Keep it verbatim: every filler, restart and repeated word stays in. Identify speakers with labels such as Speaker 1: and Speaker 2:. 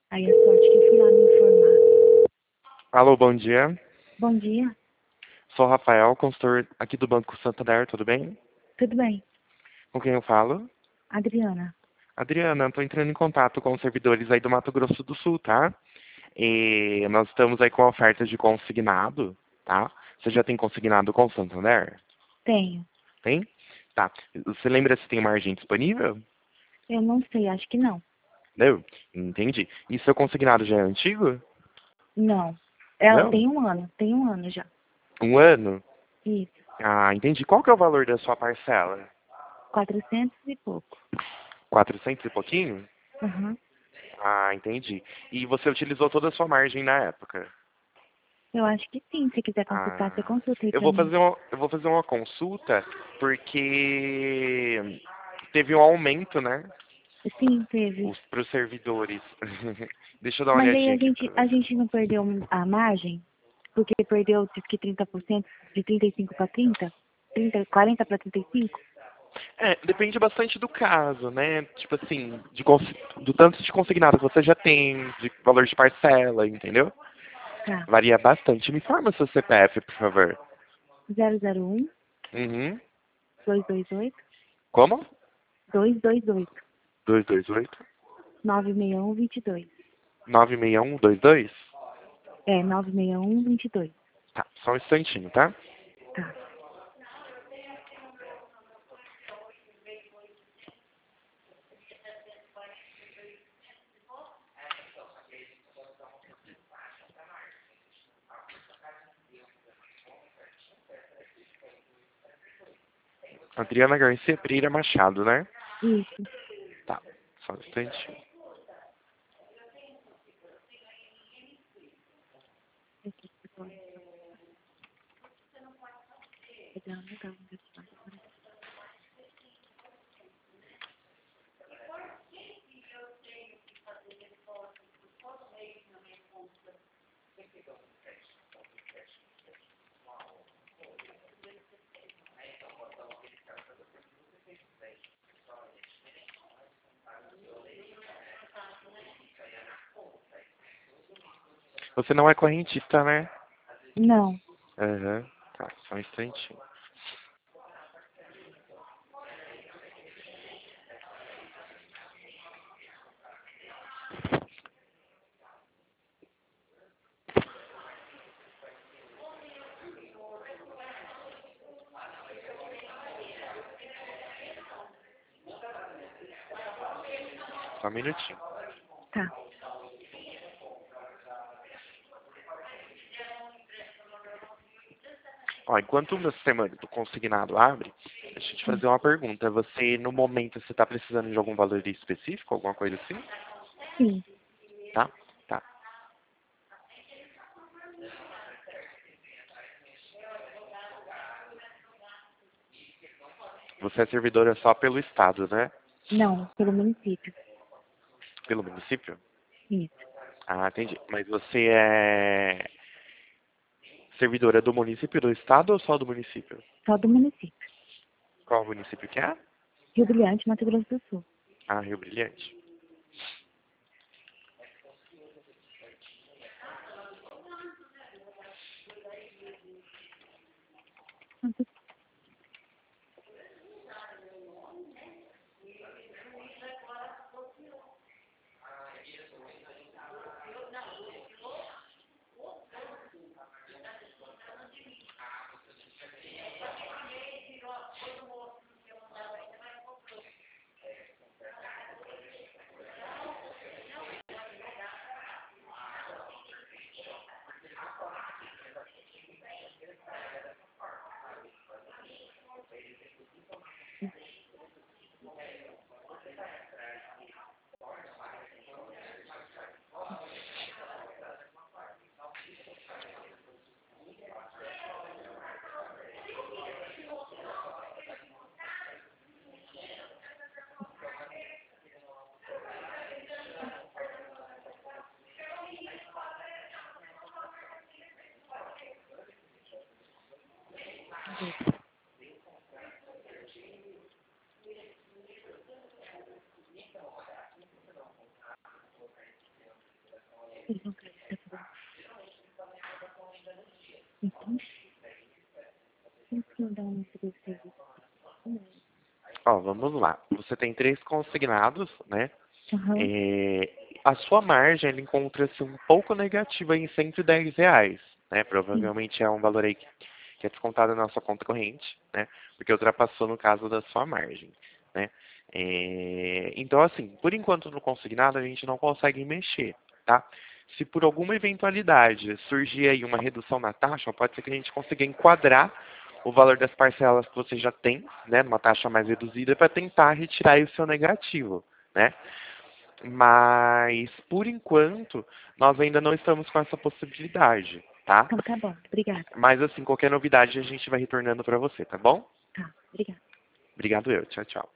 Speaker 1: Aí a sorte que eu fui lá me informar.
Speaker 2: Alô, bom dia.
Speaker 1: Bom dia,
Speaker 2: Sou o Rafael, consultor aqui do Banco Santander, tudo bem?
Speaker 1: tudo bem?
Speaker 2: Com quem eu falo?
Speaker 1: Adriana,
Speaker 2: Adriana, estou entrando em contato com os servidores aí do Mato Grosso do Sul, tá? E nós estamos aí com ofertas de consignado, tá? Você já tem consignado com o Santander?
Speaker 1: tenho.
Speaker 2: Tem? Tá. Você lembra se tem margem disponível?
Speaker 1: Eu não sei, acho que não.
Speaker 2: Não? Entendi. E seu consignado já é antigo?
Speaker 1: Não. Ela
Speaker 2: Não?
Speaker 1: tem um ano, tem um ano já.
Speaker 2: Um ano?
Speaker 1: Isso,
Speaker 2: Ah, entendi. Qual que é o valor da sua parcela?
Speaker 1: quatrocentos e pouco.
Speaker 2: Quatrocentos e pouquinho?
Speaker 1: Aham.
Speaker 2: Ah, entendi. E você utilizou toda a sua margem na época?
Speaker 1: Eu acho que sim, se quiser consultar, você
Speaker 2: Ah,
Speaker 1: consulta aí
Speaker 2: eu
Speaker 1: pra
Speaker 2: vou
Speaker 1: mim.
Speaker 2: fazer uma, eu vou fazer uma consulta porque teve um aumento, né,
Speaker 1: Sim, teve.
Speaker 2: para os servidores. Deixa eu dar uma
Speaker 1: Mas aí
Speaker 2: olhadinha
Speaker 1: a
Speaker 2: aqui para
Speaker 1: gente, a
Speaker 2: ver.
Speaker 1: gente não perdeu a margem, porque perdeu, diz que trinta por cento, de trinta e cinco para trinta, trinta, quarenta para trinta e cinco.
Speaker 2: É, depende bastante do caso, né? Tipo assim, de, consi- do tanto de consignado que você já tem, de valor de parcela, entendeu?
Speaker 1: Tá.
Speaker 2: Varia bastante. Me informa seu C P F, por favor.
Speaker 1: zero zero um,
Speaker 2: Uhum.
Speaker 1: dois dois oito,
Speaker 2: Como?
Speaker 1: dois dois oito,
Speaker 2: Dois dois oito
Speaker 1: nove seis um, dois dois.
Speaker 2: nove seis um dois dois.
Speaker 1: É, nove seis um, dois dois.
Speaker 2: Tá, só um instantinho, tá?
Speaker 1: Tá.
Speaker 2: Adriana Garcia Pereira Machado, né?
Speaker 1: Isso.
Speaker 2: Tá, só um instantinho. Você não é correntista, né?
Speaker 1: Não.
Speaker 2: Aham, tá, só um instantinho. Só um minutinho.
Speaker 1: Tá.
Speaker 2: Ó, enquanto o meu sistema do consignado abre, deixa eu te
Speaker 1: Hum.
Speaker 2: fazer uma pergunta. Você, no momento, você tá precisando de algum valor específico, alguma coisa assim?
Speaker 1: Sim.
Speaker 2: Tá? Tá. Você é servidora só pelo estado, né?
Speaker 1: Não, pelo município.
Speaker 2: Pelo município?
Speaker 1: Isso.
Speaker 2: Ah, entendi. Mas você é servidora do município, do estado ou só do município?
Speaker 1: Só do município.
Speaker 2: Qual município que é?
Speaker 1: Rio Brilhante, Mato Grosso do Sul.
Speaker 2: Ah, Rio Brilhante.
Speaker 1: Então, tá bom. Então, tem que mandar um seguro de serviço.
Speaker 2: Ó, vamos lá. Você tem três consignados, né?
Speaker 1: Aham.
Speaker 2: É, a sua margem ela encontra-se um pouco negativa em cento e dez reais, né?
Speaker 1: Sim.
Speaker 2: Provavelmente é um valor aí que, que é descontado na nossa conta corrente, né? Porque ultrapassou no caso da sua margem, né? É, então, assim, por enquanto no consignado a gente não consegue mexer, tá? Se por alguma eventualidade surgir aí uma redução na taxa, pode ser que a gente consiga enquadrar o valor das parcelas que você já tem, né, numa taxa mais reduzida, para tentar retirar aí o seu negativo, né? Mas, por enquanto, nós ainda não estamos com essa possibilidade, tá?
Speaker 1: Então, tá bom. Obrigada.
Speaker 2: Mas, assim, qualquer novidade a gente vai retornando para você, tá bom?
Speaker 1: Tá, obrigada.
Speaker 2: Obrigado eu. Tchau, tchau.